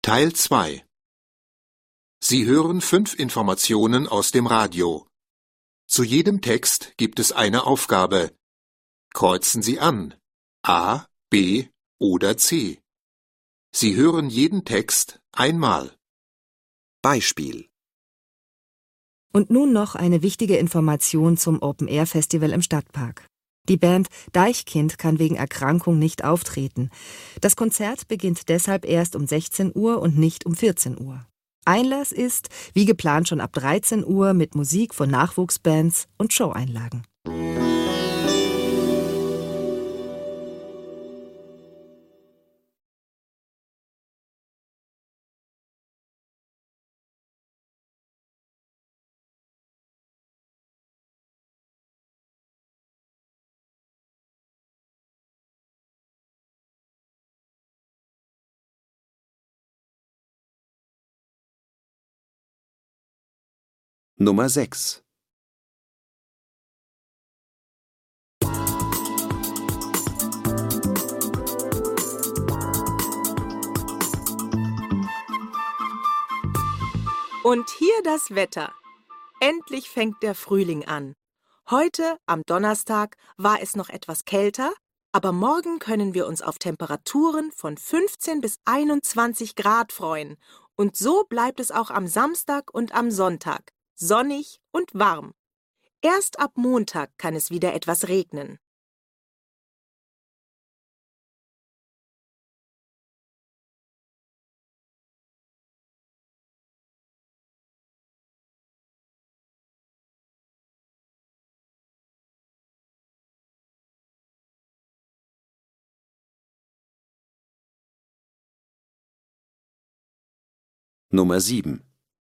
Teil 2. Sie hören 5 Informationen aus dem Radio. Zu jedem Text gibt es eine Aufgabe. Kreuzen Sie an A, B oder C. Sie hören jeden Text einmal. Beispiel. Und nun noch eine wichtige Information zum Open-Air-Festival im Stadtpark. Die Band Deichkind kann wegen Erkrankung nicht auftreten. Das Konzert beginnt deshalb erst um 16 Uhr und nicht um 14 Uhr. Einlass ist, wie geplant, schon ab 13 Uhr mit Musik von Nachwuchsbands und Showeinlagen. Nummer 6. Und hier das Wetter. Endlich fängt der Frühling an. Heute, am Donnerstag, war es noch etwas kälter, aber morgen können wir uns auf Temperaturen von 15 bis 21 Grad freuen. Und so bleibt es auch am Samstag und am Sonntag. Sonnig und warm. Erst ab Montag kann es wieder etwas regnen. Nummer 7.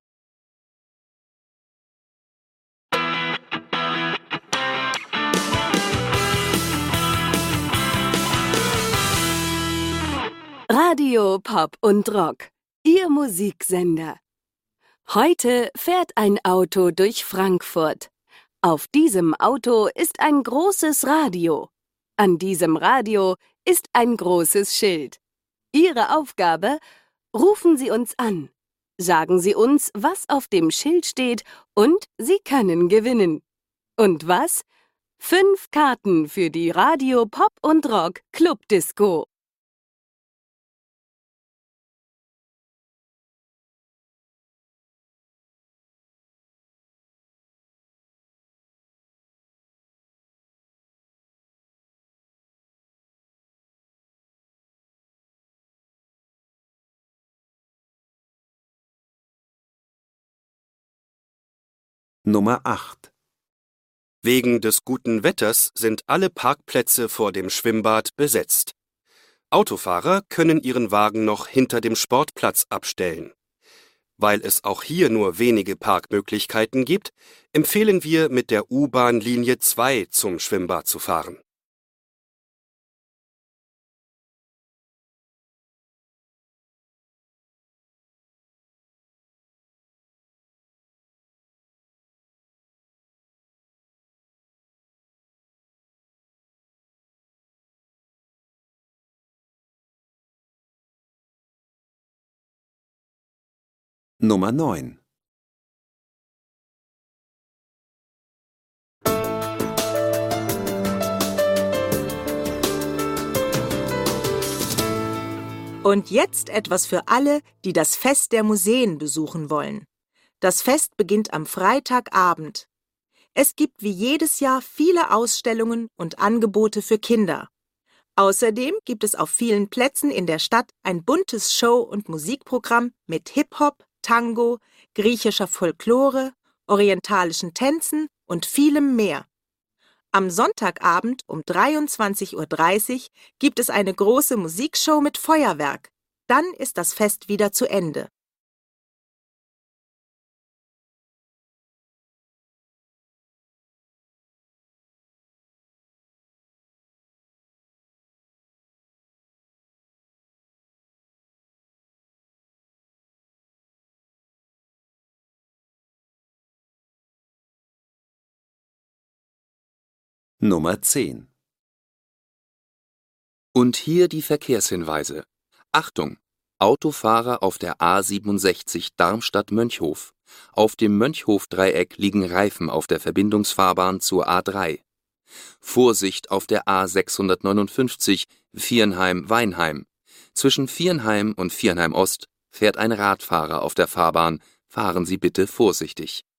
Radio Pop und Rock, Ihr Musiksender. Heute fährt ein Auto durch Frankfurt. Auf diesem Auto ist ein großes Radio. An diesem Radio ist ein großes Schild. Ihre Aufgabe: rufen Sie uns an. Sagen Sie uns, was auf dem Schild steht, und Sie können gewinnen. Und was? 5 Karten für die Radio Pop und Rock Clubdisco. Nummer 8. Wegen des guten Wetters sind alle Parkplätze vor dem Schwimmbad besetzt. Autofahrer können ihren Wagen noch hinter dem Sportplatz abstellen. Weil es auch hier nur wenige Parkmöglichkeiten gibt, empfehlen wir, mit der U-Bahn Linie 2 zum Schwimmbad zu fahren. Nummer 9. Und jetzt etwas für alle, die das Fest der Museen besuchen wollen. Das Fest beginnt am Freitagabend. Es gibt wie jedes Jahr viele Ausstellungen und Angebote für Kinder. Außerdem gibt es auf vielen Plätzen in der Stadt ein buntes Show- und Musikprogramm mit Hip-Hop, Tango, griechischer Folklore, orientalischen Tänzen und vielem mehr. Am Sonntagabend um 23:30 Uhr gibt es eine große Musikshow mit Feuerwerk. Dann ist das Fest wieder zu Ende. Nummer 10. Und hier die Verkehrshinweise. Achtung! Autofahrer auf der A67 Darmstadt-Mönchhof. Auf dem Mönchhof-Dreieck liegen Reifen auf der Verbindungsfahrbahn zur A3. Vorsicht auf der A659 Viernheim-Weinheim. Zwischen Viernheim und Viernheim-Ost fährt ein Radfahrer auf der Fahrbahn. Fahren Sie bitte vorsichtig.